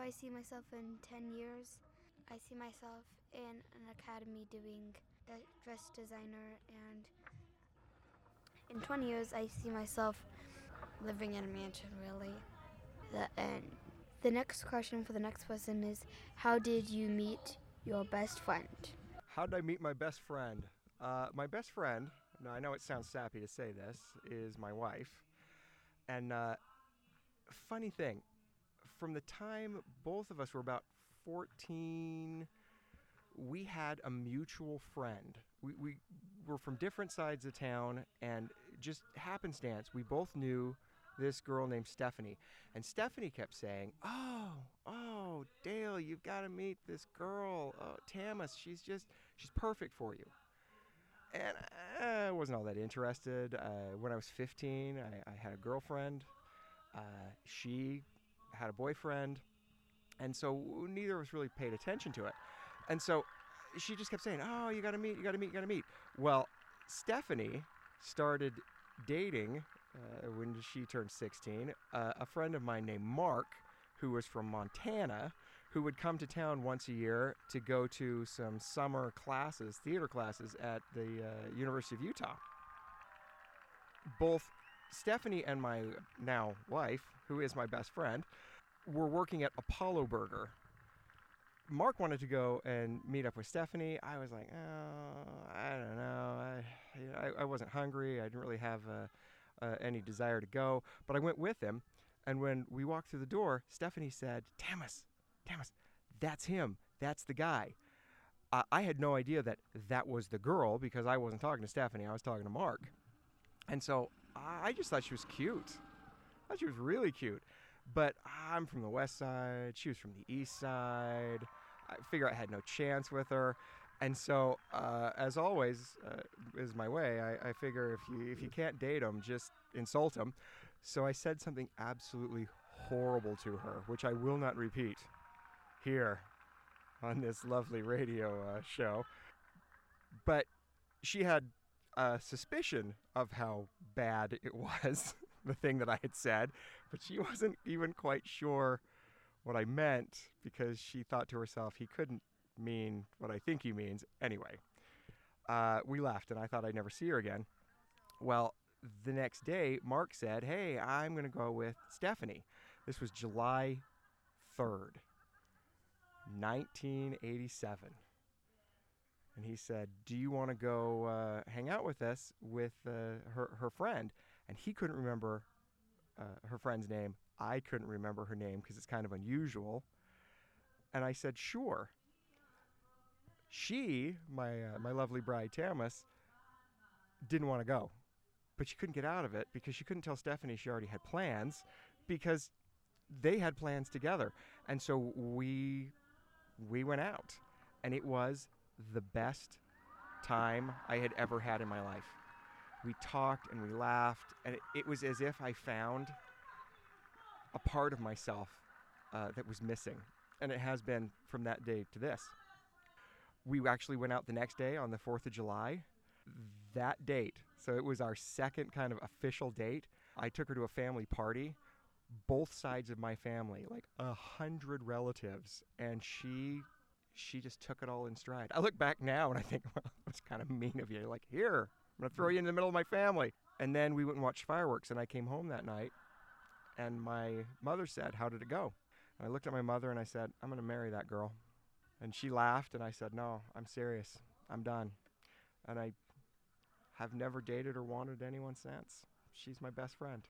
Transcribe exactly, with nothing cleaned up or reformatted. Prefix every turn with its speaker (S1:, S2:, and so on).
S1: I see myself in ten years? I see myself in an academy doing dress designer, and in twenty years, I see myself living in a mansion, really. The end. The next question for the next person is, how did you meet your best friend?
S2: How did I meet my best friend? Uh, my best friend, now I know it sounds sappy to say this, is my wife. And uh, funny thing, from the time both of us were about fourteen, we had a mutual friend. We, we were from different sides of town, and just happenstance, we both knew this girl named Stephanie. And Stephanie kept saying, oh, oh, Dale, you've got to meet this girl, oh, Tamas. She's just, she's perfect for you. And I wasn't all that interested. Uh, when I was fifteen, I, I had a girlfriend. Uh, she had a boyfriend. And so neither of us really paid attention to it. And so she just kept saying, oh, you got to meet, you got to meet, you got to meet. Well, Stephanie started dating uh, when she turned sixteen, uh, a friend of mine named Mark, who was from Montana, who would come to town once a year to go to some summer classes, theater classes at the uh, University of Utah. Both Stephanie and my now wife, who is my best friend, were working at Apollo Burger. Mark wanted to go and meet up with Stephanie. I was like, oh, I don't know. I, I, I wasn't hungry. I didn't really have uh, uh, any desire to go. But I went with him. And when we walked through the door, Stephanie said, Tamas, Tamas, that's him. That's the guy. Uh, I had no idea that that was the girl because I wasn't talking to Stephanie. I was talking to Mark. And so I just thought she was cute. I thought she was really cute. But I'm from the west side. She was from the east side. I figure I had no chance with her. And so, uh, as always, uh, is my way. I, I figure if you if you can't date them, just insult them. So I said something absolutely horrible to her, which I will not repeat here on this lovely radio uh, show. But she had a suspicion of how bad it was, the thing that I had said, but she wasn't even quite sure what I meant because she thought to herself, he couldn't mean what I think he means. Anyway, uh, we left, and I thought I'd never see her again. Well, the next day, Mark said, hey, I'm going to go with Stephanie. This was July third, nineteen eighty-seven. And he said, do you want to go uh, hang out with us with uh, her, her friend? And he couldn't remember uh, her friend's name. I couldn't remember her name because it's kind of unusual. And I said, sure. She, my uh, my lovely bride, Tamas, didn't want to go. But she couldn't get out of it because she couldn't tell Stephanie she already had plans because they had plans together. And so we we went out. And it was the best time I had ever had in my life. We talked and we laughed, and it, it was as if I found a part of myself uh, that was missing, and it has been from that day to this. We actually went out the next day on the fourth of July. That date, so it was our second kind of official date, I took her to a family party, both sides of my family, like a hundred relatives, and she she just took it all in stride. I look back now and I think, well, it was kind of mean of you. Like, here, I'm going to throw you in the middle of my family. And then we went and watched fireworks, and I came home that night, and my mother said, how did it go? And I looked at my mother and I said, I'm going to marry that girl. And she laughed, and I said, no, I'm serious. I'm done. And I have never dated or wanted anyone since. She's my best friend.